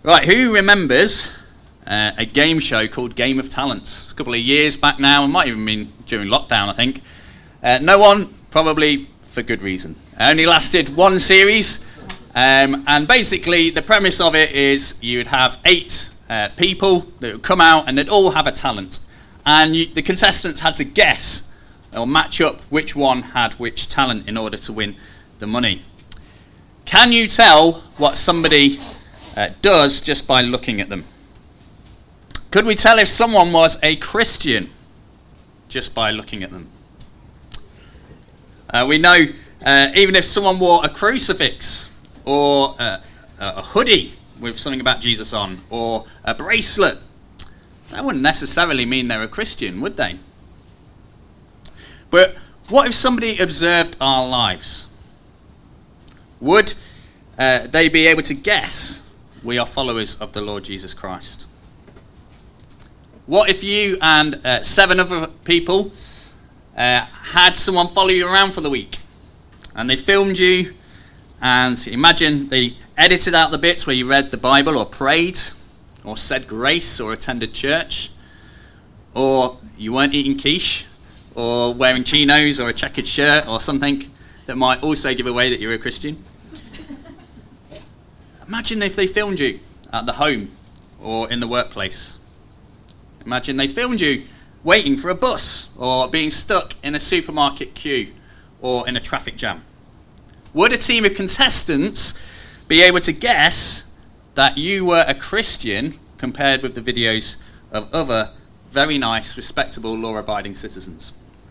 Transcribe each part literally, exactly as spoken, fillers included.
Right, who remembers uh, a game show called Game of Talents? It's a couple of years back now. It might even been during lockdown, I think. Uh, no one, probably for good reason. It only lasted one series. Um, and basically, the premise of it is you would have eight uh, people that would come out and they'd all have a talent. And you, the contestants had to guess or match up which one had which talent in order to win the money. Can you tell what somebody uh, does just by looking at them? Could we tell if someone was a Christian just by looking at them? Uh, we know uh, even if someone wore a crucifix or uh, a hoodie with something about Jesus on or a bracelet, that wouldn't necessarily mean they're a Christian, would they? But what if somebody observed our lives? Would uh, they be able to guess we are followers of the Lord Jesus Christ? What if you and uh, seven other people uh, had someone follow you around for the week and they filmed you, and imagine they edited out the bits where you read the Bible or prayed or said grace or attended church, or you weren't eating quiche or wearing chinos or a checkered shirt or something that might also give away that you're a Christian. Imagine if they filmed you at the home or in the workplace. Imagine they filmed you waiting for a bus or being stuck in a supermarket queue or in a traffic jam. Would a team of contestants be able to guess that you were a Christian compared with the videos of other very nice, respectable, law-abiding citizens?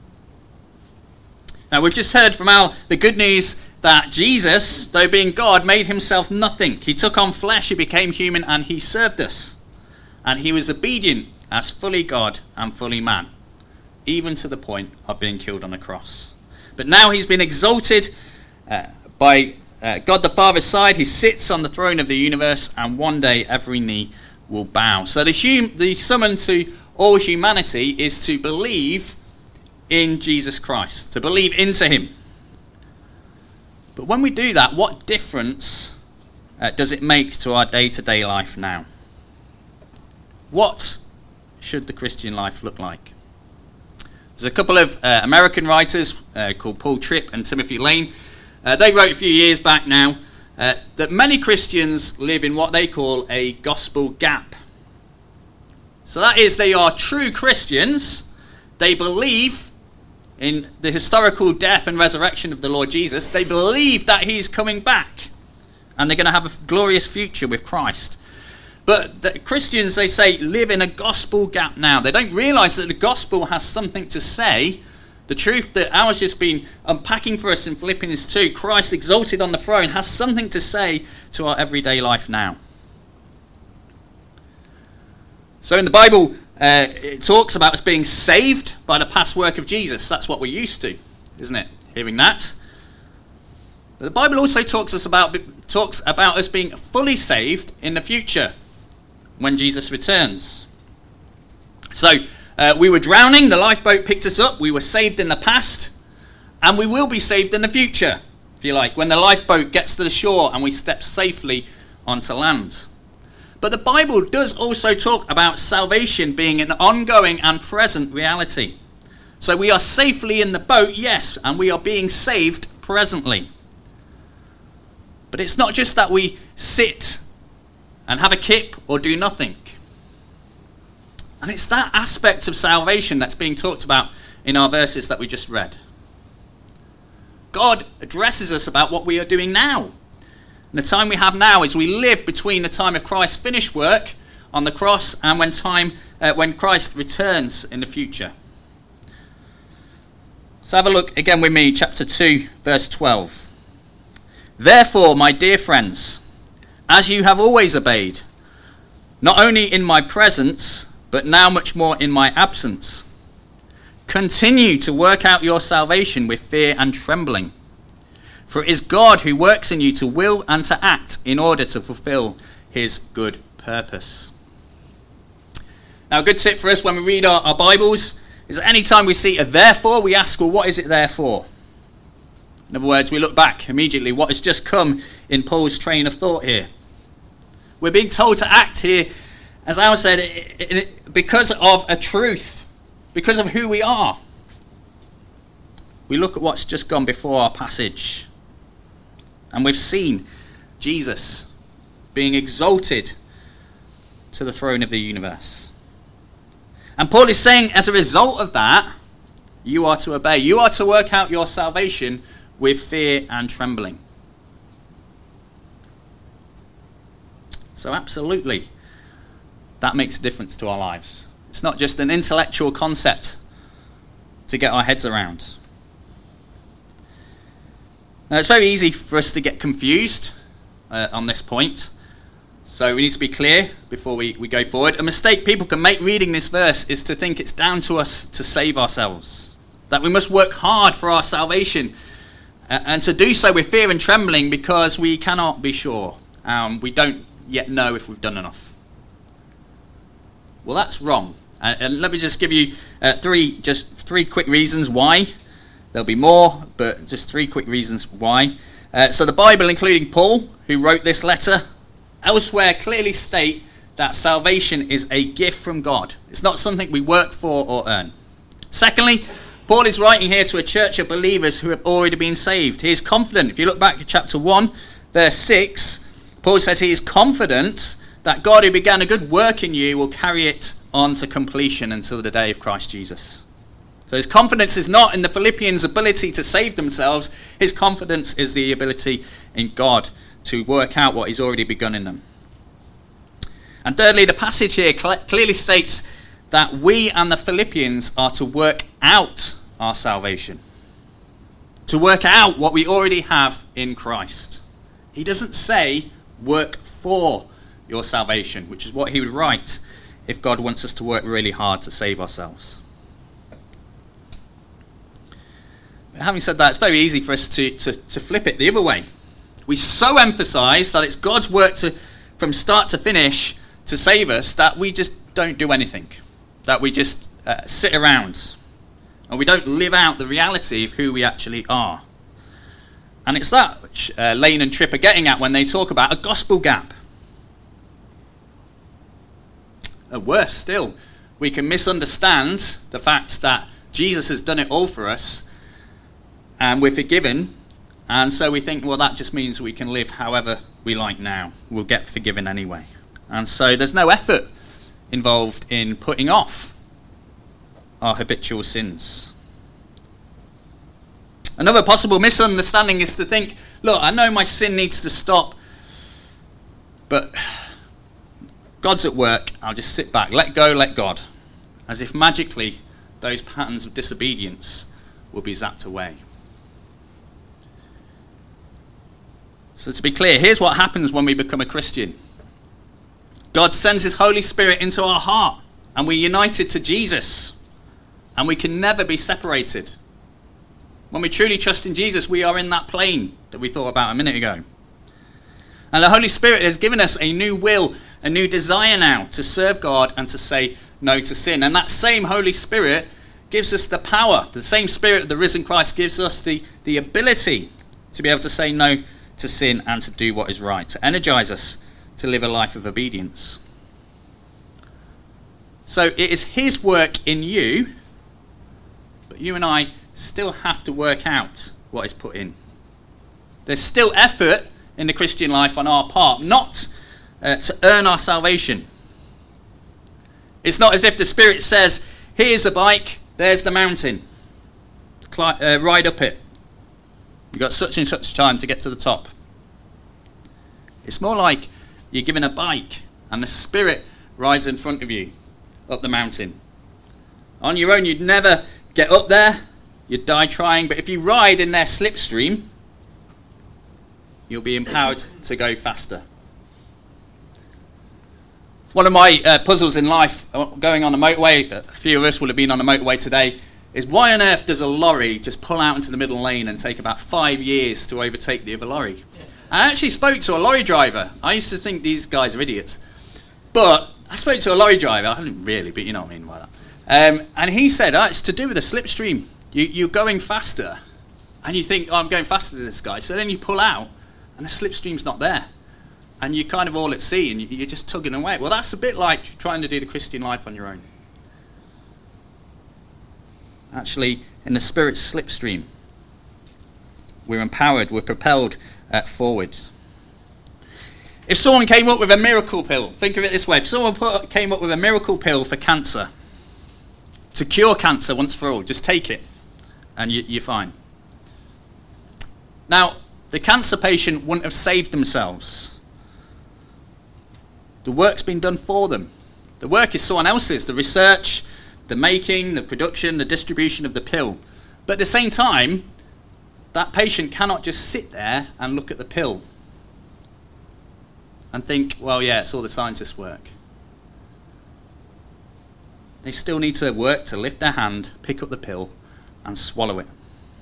Now, we've just heard from Al the good news that Jesus, though being God, made himself nothing. He took on flesh, he became human, and he served us. And he was obedient as fully God and fully man, even to the point of being killed on a cross. But now he's been exalted uh, by uh, God the Father's side. He sits on the throne of the universe, and one day every knee will bow. So the, hum- the summon to all humanity is to believe in Jesus Christ, to believe into him. But when we do that, what difference uh, does it make to our day-to-day life now? What should the Christian life look like? There's a couple of uh, American writers uh, called Paul Tripp and Timothy Lane. Uh, they wrote a few years back now uh, that many Christians live in what they call a gospel gap. So that is, they are true Christians. They believe in the historical death and resurrection of the Lord Jesus. They believe that he's coming back and they're going to have a glorious future with Christ. But the Christians, they say, live in a gospel gap now. They don't realize that the gospel has something to say. The truth that Al's just been unpacking for us in Philippians two, Christ exalted on the throne, has something to say to our everyday life now. So in the Bible, uh, it talks about us being saved by the past work of Jesus. That's what we're used to, isn't it? Hearing that. But the Bible also talks us about talks about us being fully saved in the future when Jesus returns. So uh, we were drowning, the lifeboat picked us up, we were saved in the past, and we will be saved in the future, if you like, when the lifeboat gets to the shore and we step safely onto land. But the Bible does also talk about salvation being an ongoing and present reality. So we are safely in the boat, yes, and we are being saved presently. But it's not just that we sit and have a kip or do nothing. And it's that aspect of salvation that's being talked about in our verses that we just read. God addresses us about what we are doing now. And the time we have now is we live between the time of Christ's finished work on the cross and when time uh, when Christ returns in the future. So have a look again with me, chapter two, verse twelve. Therefore, my dear friends, as you have always obeyed, not only in my presence, but now much more in my absence, continue to work out your salvation with fear and trembling. For it is God who works in you to will and to act in order to fulfill his good purpose. Now, a good tip for us when we read our, our Bibles is that any time we see a therefore, we ask, well, what is it there for? In other words, we look back immediately what has just come in Paul's train of thought here. We're being told to act here, as Al said, because of a truth, because of who we are. We look at what's just gone before our passage, and we've seen Jesus being exalted to the throne of the universe. And Paul is saying, as a result of that, you are to obey. You are to work out your salvation with fear and trembling. So absolutely, that makes a difference to our lives. It's not just an intellectual concept to get our heads around. Now, it's very easy for us to get confused uh, on this point. So we need to be clear before we, we go forward. A mistake people can make reading this verse is to think it's down to us to save ourselves. That we must work hard for our salvation. Uh, and to do so with fear and trembling because we cannot be sure. Um, we don't yet know if we've done enough. Well, that's wrong. Uh, and let me just give you uh, three, just three quick reasons why. There'll be more, but just three quick reasons why. Uh, so the Bible, including Paul, who wrote this letter, elsewhere clearly state that salvation is a gift from God. It's not something we work for or earn. Secondly, Paul is writing here to a church of believers who have already been saved. He is confident. If you look back at chapter one, verse six, Paul says he is confident that God who began a good work in you will carry it on to completion until the day of Christ Jesus. So his confidence is not in the Philippians' ability to save themselves. His confidence is the ability in God to work out what he's already begun in them. And thirdly, the passage here cl- clearly states that we and the Philippians are to work out our salvation. To work out what we already have in Christ. He doesn't say work for your salvation, which is what he would write if God wants us to work really hard to save ourselves. But having said that, it's very easy for us to, to, to flip it the other way. We so emphasize that it's God's work to, from start to finish to save us that we just don't do anything. That we just uh, sit around. And we don't live out the reality of who we actually are. And it's that which uh, Lane and Tripp are getting at when they talk about a gospel gap. Or worse still, we can misunderstand the fact that Jesus has done it all for us and we're forgiven, and so we think, well, that just means we can live however we like now. We'll get forgiven anyway. And so there's no effort involved in putting off our habitual sins. Another possible misunderstanding is to think, look, I know my sin needs to stop, but God's at work, I'll just sit back, let go, let God. As if magically those patterns of disobedience will be zapped away. So to be clear, here's what happens when we become a Christian. God sends his Holy Spirit into our heart, and we're united to Jesus, and we can never be separated. When we truly trust in Jesus, we are in that plane that we thought about a minute ago. And the Holy Spirit has given us a new will, a new desire now to serve God and to say no to sin. And that same Holy Spirit gives us the power. The same Spirit of the risen Christ gives us the, the ability to be able to say no to sin and to do what is right, to energize us to live a life of obedience. So it is his work in you, but you and I still have to work out what is put in. There's still effort in the Christian life on our part, not uh, to earn our salvation. It's not as if the Spirit says, here's a bike, there's the mountain. Cli- uh, ride up it. You've got such and such time to get to the top. It's more like you're given a bike and the Spirit rides in front of you up the mountain. On your own, you'd never get up there. You'd die trying. But if you ride in their slipstream, you'll be empowered to go faster. One of my uh, puzzles in life, going on a motorway, a few of us will have been on a motorway today, is why on earth does a lorry just pull out into the middle lane and take about five years to overtake the other lorry? I actually spoke to a lorry driver. I used to think these guys are idiots. But I spoke to a lorry driver, I didn't really, but you know what I mean by that. Um, and he said, oh, it's to do with the slipstream. You, you're going faster, and you think, oh, I'm going faster than this guy. So then you pull out, and the slipstream's not there. and you're kind of all at sea and you're just tugging away. Well, that's a bit like trying to do the Christian life on your own. Actually, in the Spirit's slipstream, we're empowered, we're propelled uh, forward. If someone came up with a miracle pill, think of it this way, if someone put, came up with a miracle pill for cancer, to cure cancer once for all, just take it and you, you're fine. Now, the cancer patient wouldn't have saved themselves. The work's been done for them. The work is someone else's, the research, the making, the production, the distribution of the pill. But at the same time, that patient cannot just sit there and look at the pill and think, well, yeah, it's all the scientists' work. They still need to work to lift their hand, pick up the pill, and swallow it.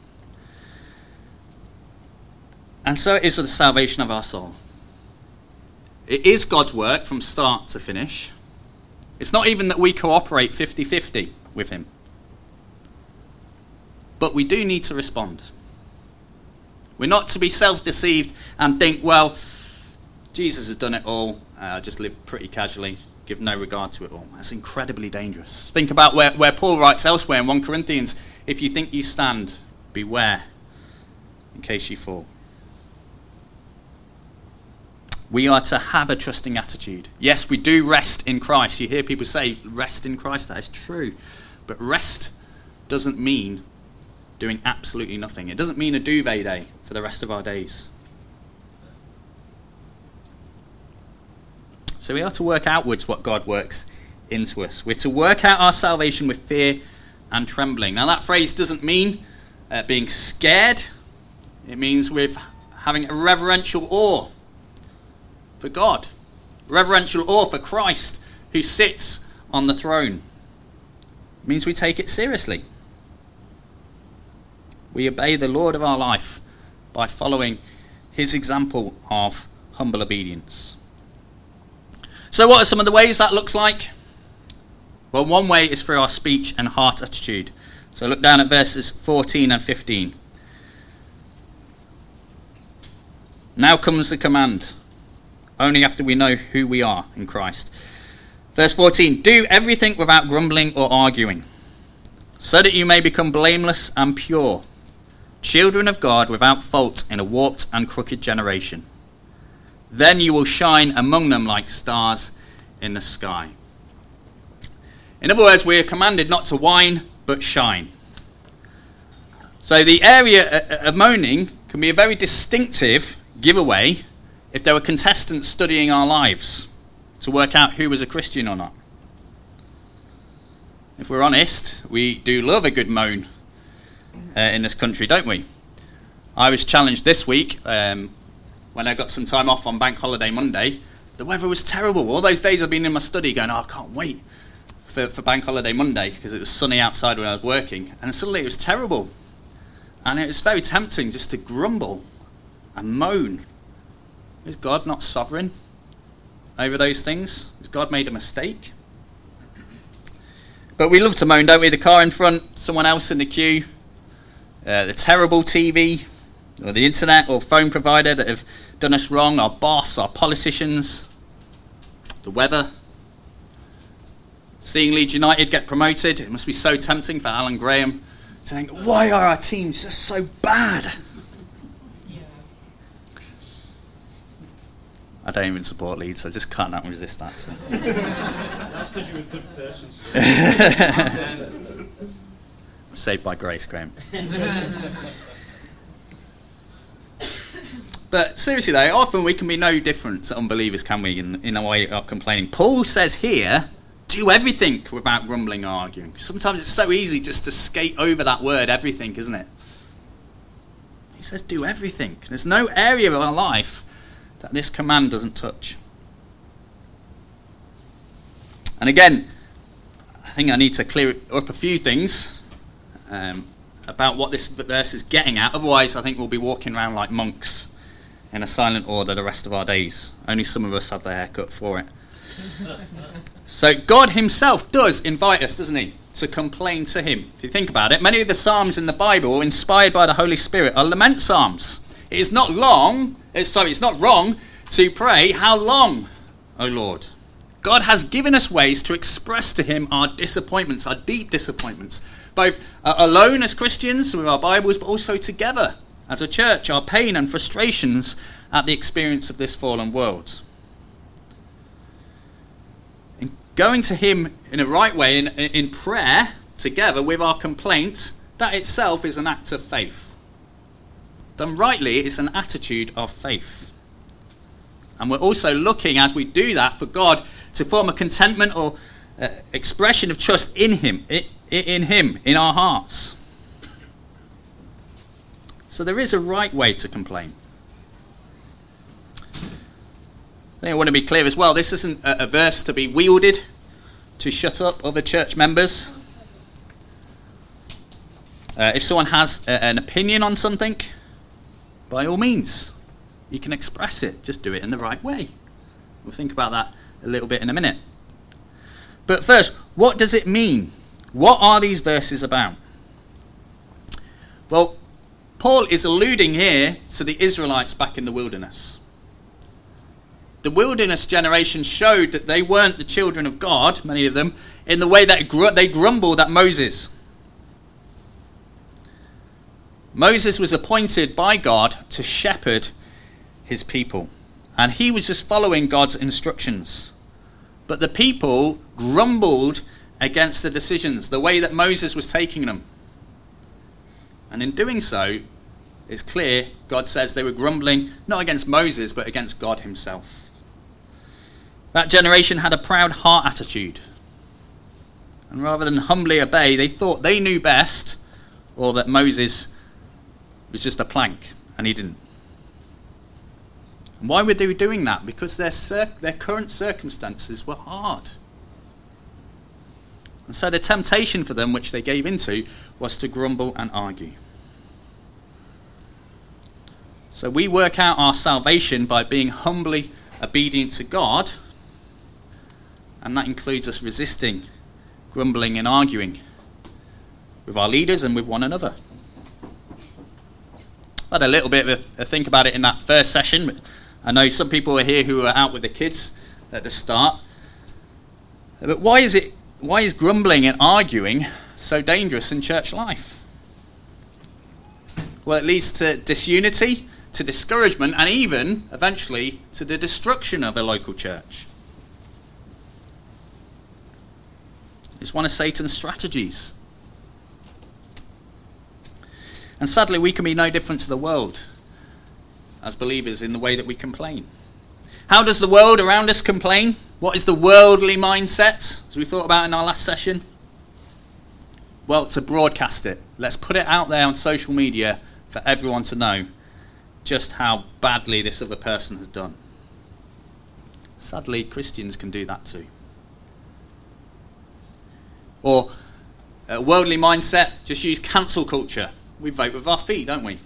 And so it is with the salvation of our soul. It is God's work from start to finish. It's not even that we cooperate fifty-fifty with him. But we do need to respond. We're not to be self-deceived and think, well, Jesus has done it all, I'll uh, just live pretty casually, give no regard to it all. That's incredibly dangerous. Think about where, where Paul writes elsewhere in First Corinthians, if you think you stand, beware, in case you fall. We are to have a trusting attitude. Yes, we do rest in Christ. You hear people say, rest in Christ, that is true. But rest doesn't mean doing absolutely nothing. It doesn't mean a duvet day for the rest of our days. So we are to work outwards what God works into us. We're to work out our salvation with fear and trembling. Now that phrase doesn't mean uh, being scared. It means with having a reverential awe for God. Reverential awe for Christ who sits on the throne. It means we take it seriously. We obey the Lord of our life by following his example of humble obedience. So what are some of the ways that looks like? Well, one way is through our speech and heart attitude. So look down at verses fourteen and fifteen. Now comes the command, only after we know who we are in Christ. Verse fourteen, do everything without grumbling or arguing, so that you may become blameless and pure, children of God without fault in a warped and crooked generation. Then you will shine among them like stars in the sky. In other words, we are commanded not to whine, but shine. So the area of moaning can be a very distinctive giveaway if there were contestants studying our lives to work out who was a Christian or not. If we're honest, we do love a good moan uh, in this country, don't we? I was challenged this week um, when I got some time off on Bank Holiday Monday. The weather was terrible. All those days I've been in my study going, oh, I can't wait for, for Bank Holiday Monday because it was sunny outside when I was working. And suddenly it was terrible. And it was very tempting just to grumble and moan. Is God not sovereign over those things? Has God made a mistake? But we love to moan, don't we? The car in front, someone else in the queue, uh, the terrible T V, or the internet or phone provider that have done us wrong, our boss, our politicians, the weather. Seeing Leeds United get promoted, it must be so tempting for Alan Graham to think, why are our teams just so bad? Yeah. I don't even support Leeds, so I just can't resist that. So. That's because you're a good person. Saved by grace, Graham. But seriously though, often we can be no different to unbelievers, can we, in, in a way of complaining. Paul says here, do everything without grumbling or arguing. Sometimes it's so easy just to skate over that word, everything, isn't it? He says do everything. There's no area of our life that this command doesn't touch. And again, I think I need to clear up a few things um, about what this verse is getting at. Otherwise, I think we'll be walking around like monks in a silent order the rest of our days. Only some of us have their hair cut for it. So God himself does invite us, doesn't he, to complain to him. If you think about it, many of the psalms in the Bible, inspired by the Holy Spirit, are lament psalms. It is not long, it's, sorry, it's not wrong to pray, "How long, O Lord?" God has given us ways to express to him our disappointments, our deep disappointments, both uh, alone as Christians with our Bibles, but also together as a church, our pain and frustrations at the experience of this fallen world. In going to him in a right way, in, in prayer, together with our complaints, that itself is an act of faith. Done rightly, it's an attitude of faith. And we're also looking, as we do that, for God to form a contentment or uh, expression of trust in him, in, in him, in our hearts. So there is a right way to complain. I think I want to be clear as well, this isn't a, a verse to be wielded to shut up other church members. Uh, if someone has a, an opinion on something, by all means, you can express it. Just do it in the right way. We'll think about that a little bit in a minute. But first, what does it mean? What are these verses about? Well, Paul is alluding here to the Israelites back in the wilderness. The wilderness generation showed that they weren't the children of God, many of them, in the way that gr- they grumbled at Moses. Moses was appointed by God to shepherd his people, and he was just following God's instructions. But the people grumbled against the decisions, the way that Moses was taking them. And in doing so, it's clear God says they were grumbling not against Moses, but against God himself. That generation had a proud heart attitude. And rather than humbly obey, they thought they knew best, or that Moses was just a plank, and he didn't. And why were they doing that? Because their cir- their current circumstances were hard. And so the temptation for them, which they gave into, was to grumble and argue. So we work out our salvation by being humbly obedient to God, and that includes us resisting grumbling and arguing with our leaders and with one another. I had a little bit of a, a think about it in that first session, but I know some people are here who are out with the kids at the start. But why is it? Why is grumbling and arguing so dangerous in church life? Well, it leads to disunity, to discouragement, and even, eventually, to the destruction of a local church. It's one of Satan's strategies. And sadly, we can be no different to the world as believers in the way that we complain. How does the world around us complain? What is the worldly mindset, as we thought about in our last session? Well, to broadcast it. Let's put it out there on social media for everyone to know just how badly this other person has done. Sadly, Christians can do that too. Or a worldly mindset, just use cancel culture. We vote with our feet, don't we?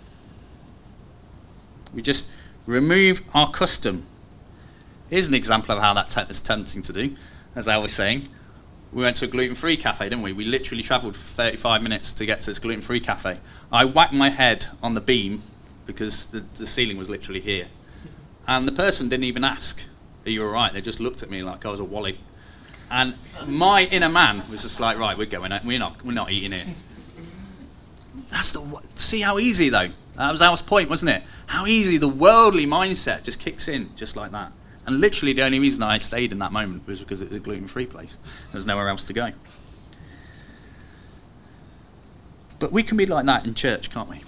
We just remove our custom. Here's an example of how that te- is tempting to do. As I was saying, we went to a gluten-free cafe, didn't we? We literally travelled for thirty-five minutes to get to this gluten-free cafe. I whacked my head on the beam because the, the ceiling was literally here. And the person didn't even ask, "Are you all right?" They just looked at me like I was a wally. And my inner man was just like, "Right, we're going. We're not. We're not eating it." That's the. See how easy though. That was our point, wasn't it? How easy the worldly mindset just kicks in, just like that. And literally, the only reason I stayed in that moment was because it was a gluten-free place. There's nowhere else to go. But we can be like that in church, can't we?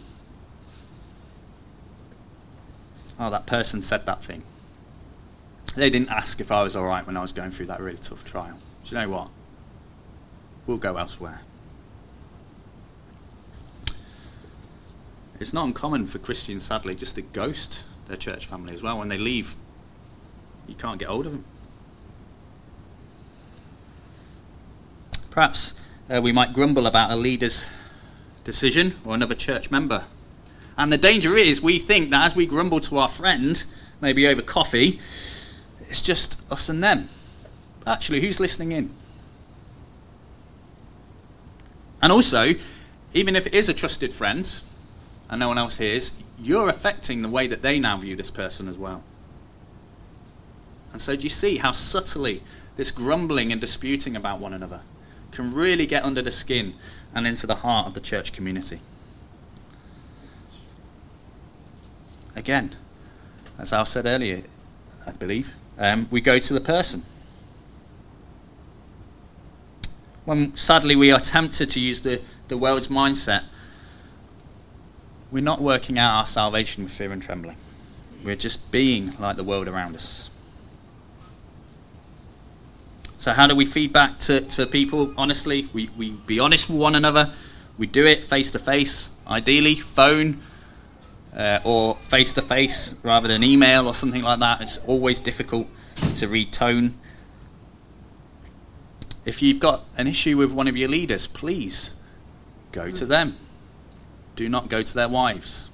Oh, that person said that thing. They didn't ask if I was all right when I was going through that really tough trial. Do you know what? We'll go elsewhere. It's not uncommon for Christians, sadly, just to ghost their church family as well. When they leave, you can't get hold of them. Perhaps uh, we might grumble about a leader's decision or another church member. And the danger is we think that as we grumble to our friend, maybe over coffee, it's just us and them. But actually, who's listening in? And also, even if it is a trusted friend and no one else hears, you're affecting the way that they now view this person as well. And so do you see how subtly this grumbling and disputing about one another can really get under the skin and into the heart of the church community? Again, as Al said earlier, I believe, um, we go to the person. When sadly we are tempted to use the, the world's mindset, we're not working out our salvation with fear and trembling. We're just being like the world around us. So how do we feed back to, to people honestly? We, we be honest with one another. We do it face to face, ideally phone uh, or face to face rather than email or something like that. It's always difficult to read tone. If you've got an issue with one of your leaders, please go to them. Do not go to their wives.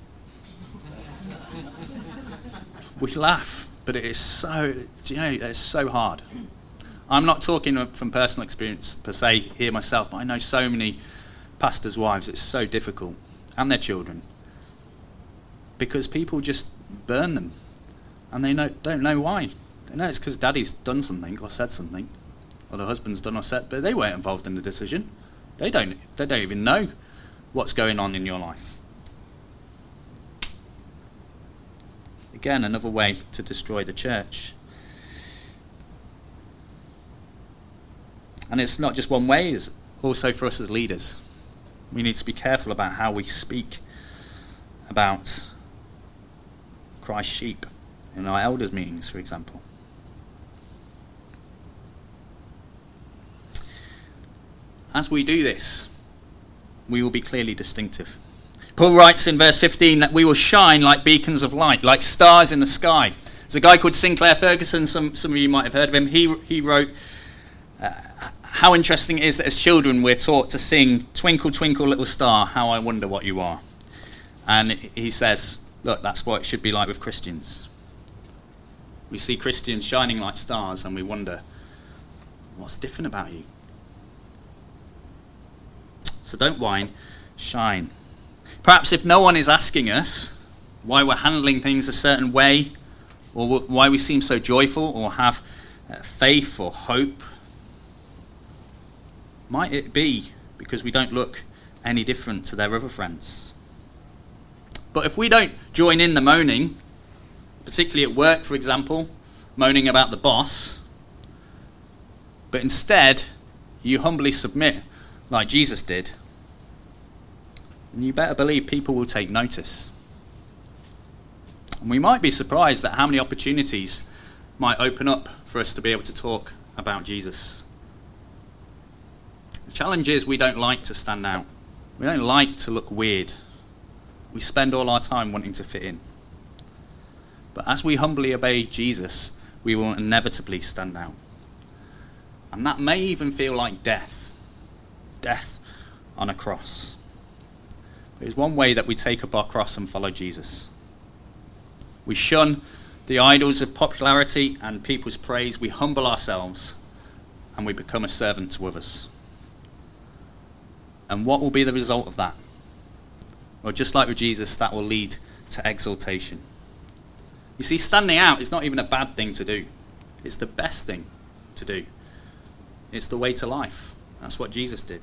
We laugh, but it is so, you know, it's so hard. I'm not talking from personal experience per se here myself, but I know so many pastors' wives. It's so difficult, and their children, because people just burn them, and they know, don't know why. They know it's because daddy's done something or said something, or the husband's done or said, but they weren't involved in the decision. They don't. They don't even know what's going on in your life. Again, another way to destroy the church. And it's not just one way, it's also for us as leaders. We need to be careful about how we speak about Christ's sheep in our elders' meetings, for example. As we do this, we will be clearly distinctive. Paul writes in verse fifteen that we will shine like beacons of light, like stars in the sky. There's a guy called Sinclair Ferguson, some, some of you might have heard of him. He, he wrote uh, how interesting it is that as children we're taught to sing, "Twinkle, twinkle, little star, how I wonder what you are." And he says, look, that's what it should be like with Christians. We see Christians shining like stars and we wonder, what's different about you? So don't whine, shine. Perhaps if no one is asking us why we're handling things a certain way, or why we seem so joyful or have uh, faith or hope, might it be because we don't look any different to their other friends? But if we don't join in the moaning, particularly at work, for example, moaning about the boss, but instead you humbly submit like Jesus did, and you better believe people will take notice. And we might be surprised at how many opportunities might open up for us to be able to talk about Jesus. The challenge is we don't like to stand out. We don't like to look weird. We spend all our time wanting to fit in. But as we humbly obey Jesus, we will inevitably stand out. And that may even feel like death. Death on a cross. There's one way that we take up our cross and follow Jesus. We shun the idols of popularity and people's praise. We humble ourselves and we become a servant to others. And what will be the result of that? Well, just like with Jesus, that will lead to exaltation. You see, standing out is not even a bad thing to do. It's the best thing to do. It's the way to life. That's what Jesus did.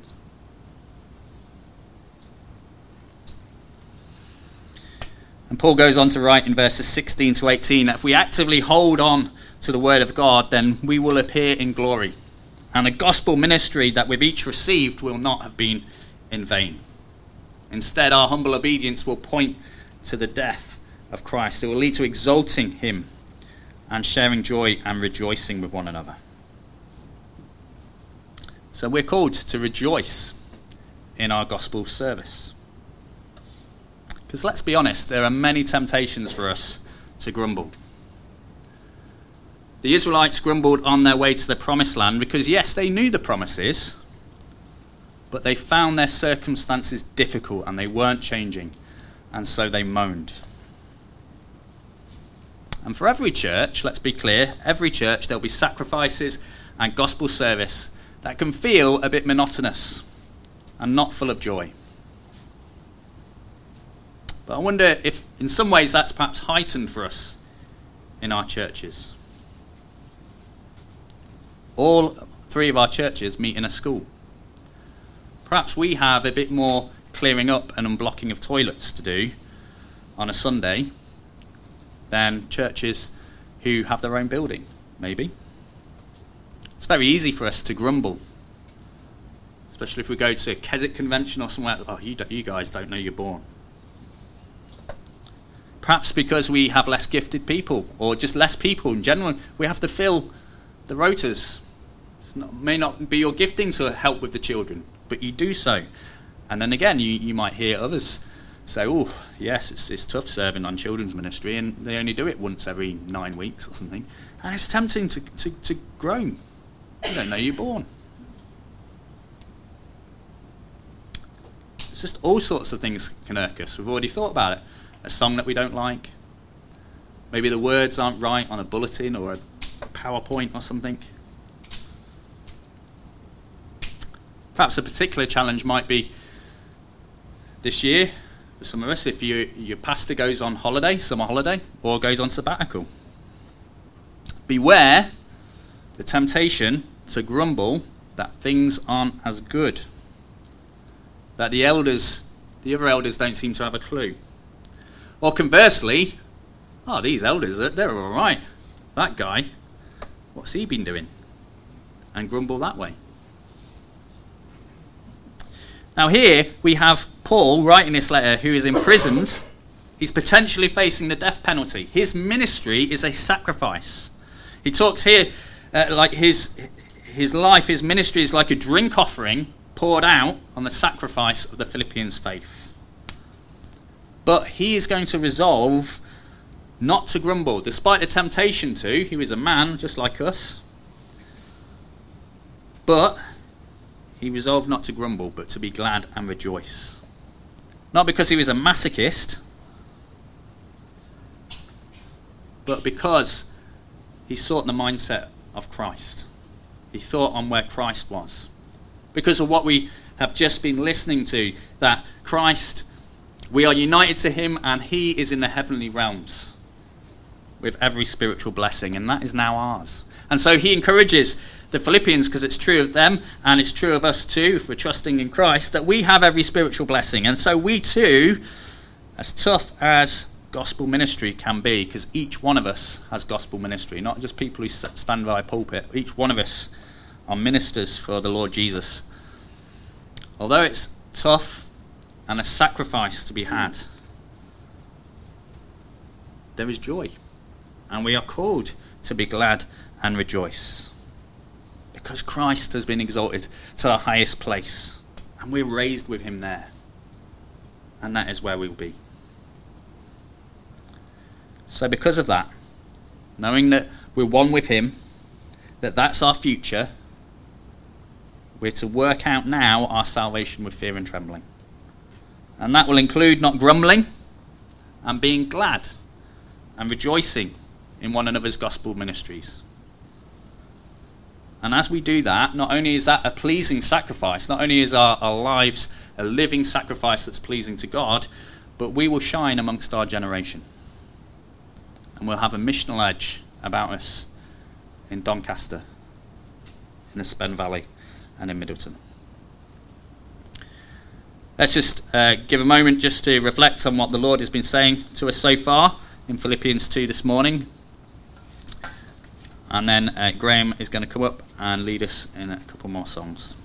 And Paul goes on to write in verses sixteen to eighteen that if we actively hold on to the word of God, then we will appear in glory. And the gospel ministry that we've each received will not have been in vain. Instead, our humble obedience will point to the death of Christ. It will lead to exalting him and sharing joy and rejoicing with one another. So we're called to rejoice in our gospel service. Because let's be honest, there are many temptations for us to grumble. The Israelites grumbled on their way to the promised land because, yes, they knew the promises, but they found their circumstances difficult and they weren't changing, and so they moaned. And for every church, let's be clear, every church there'll be sacrifices and gospel service that can feel a bit monotonous and not full of joy. But I wonder if in some ways that's perhaps heightened for us in our churches. all three of our churches meet in a school. Perhaps we have a bit more clearing up and unblocking of toilets to do on a Sunday than churches who have their own building, maybe. It's very easy for us to grumble, especially if we go to a Keswick convention or somewhere. Oh, you, you guys don't know you're born. Perhaps because we have less gifted people, or just less people in general, we have to fill the rotas. It may not be your gifting to help with the children, but you do so. And then again, you, you might hear others say, oh, yes, it's, it's tough serving on children's ministry, and they only do it once every nine weeks or something. And it's tempting to, to, to groan. You don't know you're born. It's just all sorts of things can irk us. We've already thought about it. A song that we don't like. Maybe the words aren't right on a bulletin or a PowerPoint or something. Perhaps a particular challenge might be this year, for some of us, if you, your pastor goes on holiday, summer holiday, or goes on sabbatical. Beware the temptation to grumble that things aren't as good. That the elders, the other elders don't seem to have a clue. Or conversely, oh, these elders, they're all right. That guy, what's he been doing? And grumble that way. Now here we have Paul writing this letter, who is imprisoned. He's potentially facing the death penalty. His ministry is a sacrifice. He talks here uh, like his his life, his ministry is like a drink offering poured out on the sacrifice of the Philippians' faith. But he is going to resolve not to grumble, despite the temptation to. He was a man just like us. But he resolved not to grumble, but to be glad and rejoice. Not because he was a masochist, but because he sought the mindset of Christ. He thought on where Christ was. Because of what we have just been listening to, that Christ, we are united to him and he is in the heavenly realms with every spiritual blessing, and that is now ours. And so he encourages the Philippians, because it's true of them and it's true of us too, if we're trusting in Christ, that we have every spiritual blessing. And so we too, as tough as gospel ministry can be, because each one of us has gospel ministry, not just people who stand by a pulpit, each one of us are ministers for the Lord Jesus. Although it's tough and a sacrifice to be had, there is joy. And we are called to be glad and rejoice. Because Christ has been exalted to the highest place. And we're raised with him there. And that is where we will be. So because of that, knowing that we're one with him, that that's our future, we're to work out now our salvation with fear and trembling. And that will include not grumbling and being glad and rejoicing in one another's gospel ministries. And as we do that, not only is that a pleasing sacrifice, not only is our, our lives a living sacrifice that's pleasing to God, but we will shine amongst our generation. And we'll have a missional edge about us in Doncaster, in the Spen Valley, and in Middleton. Let's just uh, give a moment just to reflect on what the Lord has been saying to us so far in Philippians two this morning. And then uh, Graham is going to come up and lead us in a couple more songs.